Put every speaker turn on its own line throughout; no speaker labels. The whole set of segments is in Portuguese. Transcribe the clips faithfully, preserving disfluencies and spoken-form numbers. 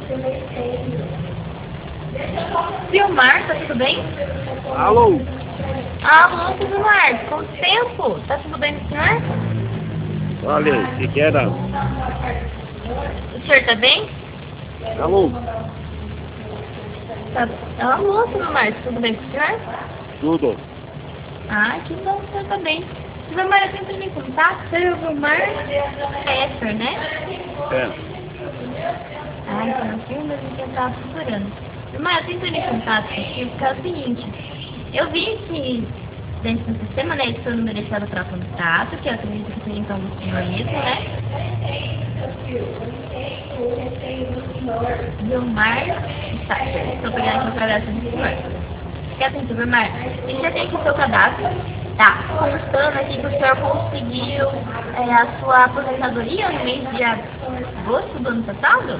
Vilmar, tá tudo bem?
Alô?
Alô, Vilmar, quanto tempo? Tá tudo bem com o senhor?
Olha, o que que era?
O senhor tá bem?
Alô?
Tá... Alô, Vilmar, tudo bem com o senhor?
Tudo?
Ah, que bom que o senhor tá bem. Vilmar, eu tento me contato, você o Vilmar Esser, né?
É.
Ah, então eu tenho mesmo que eu tava procurando. Vilmar, eu tento me contato aqui porque é o seguinte, eu vi que dentro do sistema, né, esse foi o número deixado para contato, que eu acredito que seja então o senhor isso, né? Vilmar está, estou pegando aqui o cadastro do senhor. Fica atento, Vilmar. A gente já tem aqui o seu cadastro. Tá, constando aqui que o senhor conseguiu é, a sua aposentadoria no mês de agosto do ano passado?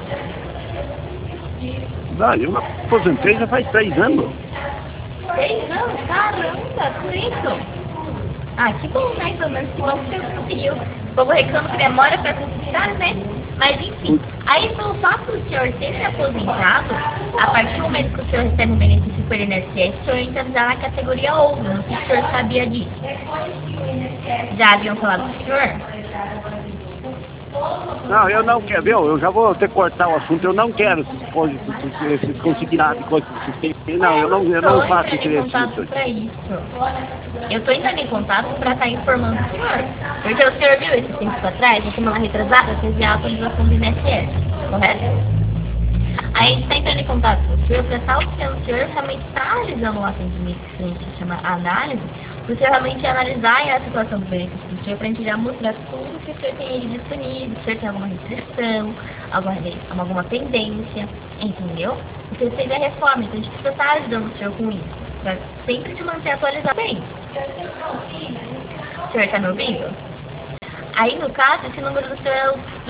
Não, eu me aposentei já faz três anos.
Seis anos? Caramba, tudo isso? Ah, que bom, né? Pelo menos que bom que você conseguiu. O povo reclama que demora para conquistar, né? Mas enfim, aí pelo fato do senhor ter se aposentado, a partir do momento que o senhor recebe um benefício por I N S S, o senhor entra já na categoria outro. Não sei se o senhor sabia disso. Já haviam falado com o senhor?
Não, eu não quero, viu? Eu já vou ter que cortar o assunto. Eu não quero esses coisas, esses consignados, coisas que vocês. Não, eu não, eu não faço interesse nisso.
Eu estou entrando em contato para estar informando o senhor. Porque o senhor viu esse tempo atrás, na semana retrasada, teve a atualização do I N S S, correto? Aí a gente está entrando em contato com o senhor para estar obtendo o senhor realmente está analisando o atendimento que a gente chama análise, para o senhor realmente analisar a situação do benefício do senhor, para a gente já mostrar tudo que o senhor tem aí disponível, se o senhor tem alguma restrição, alguma, alguma pendência, entendeu? Porque teve a reforma, então a gente precisa estar ajudando o senhor com isso, para sempre te manter atualizado bem. O senhor está me ouvindo? Aí, no caso, esse número do senhor é o